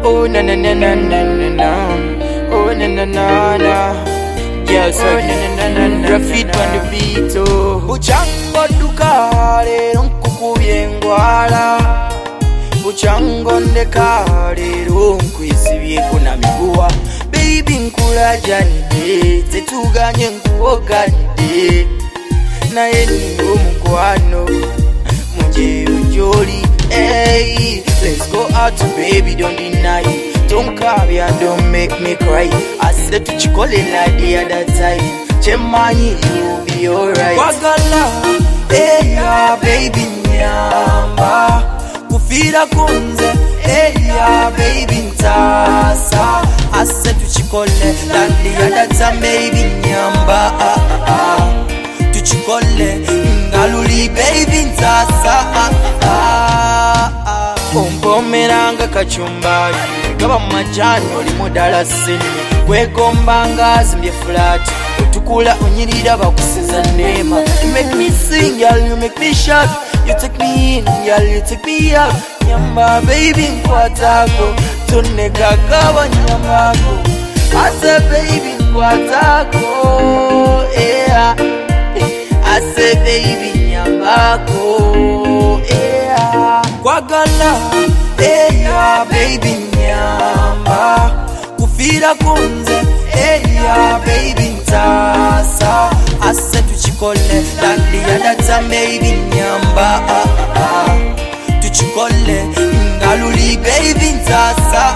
Oh na na na na na na na. Oh na na na na. Yeah, so Rafid on the beat. Oh, Buchango dukare nkukubyengwala. Buchango ndekare nkwisibye kuna miguwa. Baby nkulajanide tetuganye nkuoganide. Naye ni omukwano muje ujoli. Hey, let's go out baby, don't deny it. Don't cry and don't make me cry. I said to Chikole like the other time. Chemani, you'll be alright. Wagala, hey ya baby nyamba. Kufira kunze, hey ya baby ntasa. I said to Chikole like the other time baby nyamba. To Chikole, ngaluli baby ntasa. Ompomeranga kachumbari gaba majani oli mudala sini kwegombanga zimbye flat utukula onyirira bakusiza nema. You make me sing, girl, you make me shout. You take me in, girl, you take me out. Nyamba baby nkwatako toneka gaba nyambako. I say baby nkwatako, yeah. I say baby nyambako, yeah. Kwagala, hey ya baby nyamba. Kufira kunze, hey ya baby ntasa. I said to Chikole like the other time baby nyamba. To Chikole, ngaluli baby ntasa.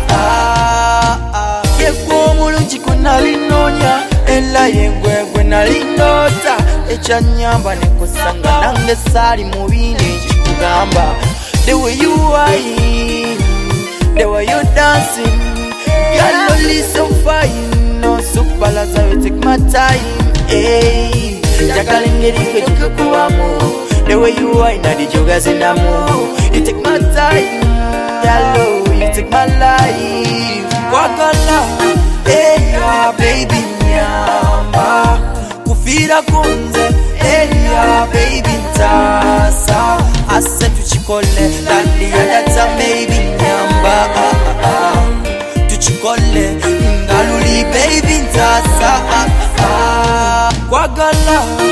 Yekwo mulungi kunalinonya, ela yengwegwe nalinota. Echa nyamba nekusanga nange sali mubini chikugamba. The way you whine, the way you dancing, you're only so fine. No super laza, you take my time. Hey, jakalingeri kwechukuwamu. The way you whine, na di jogas in the mood. You take my time, yellow, you take my life. Wakala, hey ya baby nyamba. Kufira kunze, hey ya baby ntasa. I said to Chikole like the other time baby nyamba. To Chikole ngaluli baby ntasa. Kwagala.